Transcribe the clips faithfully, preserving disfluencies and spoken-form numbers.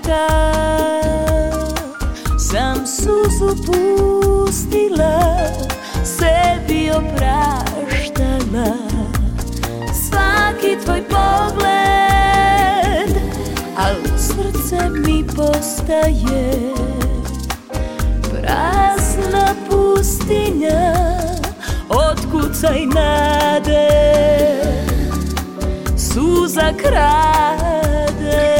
prašta, sam suzu pustila, sebi opraštala svaki tvoj pogled, al srce mi postaje prazna pustinja, otkucaj nade, suza krade.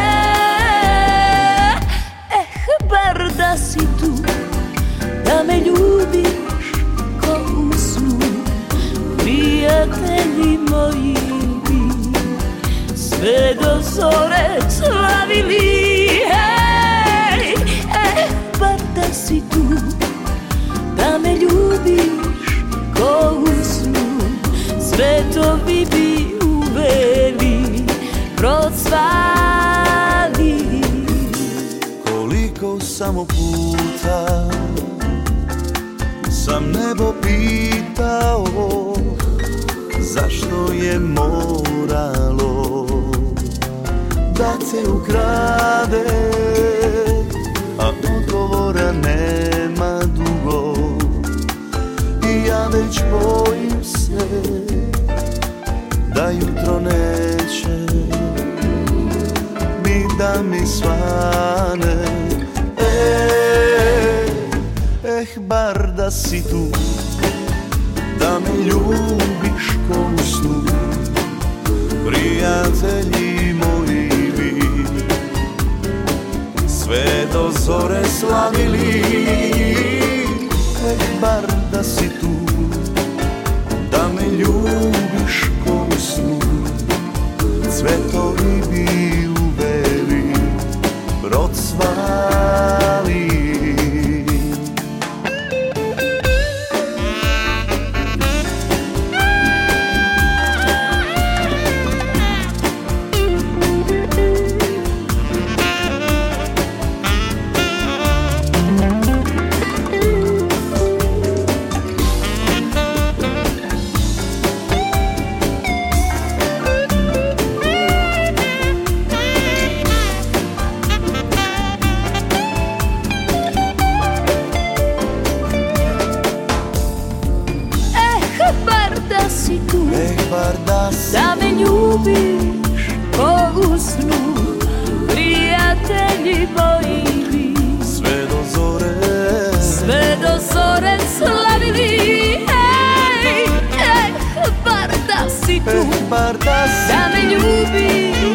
Eh, bar da si tu, da me ljubiš ko u snu, prijatelji moji bi sve do zore slavili. Hej, eh, bar da si tu, da me ljubiš ko u snu, svetovi bi uveli, procvali. Koliko samo puta sam nebo pitao, zašto je moralo da te ukrade, a odgovora nema dugo i ja već bojim se da jutro neće ni da mi svane. Eh, eh, bar da si tu, da me ljubiš ko u snu, prijatelji moji bi sve do zore slavili. Eh, bar da si tu, da me ljubiš ko u snu, cvetovi bi uveli, procvali. Da me ljubiš ko u snu, prijatelji moji bi sve do zore, sve do zore slavili. Ej, ej, bar da si tu, bar da, si da me ljubiš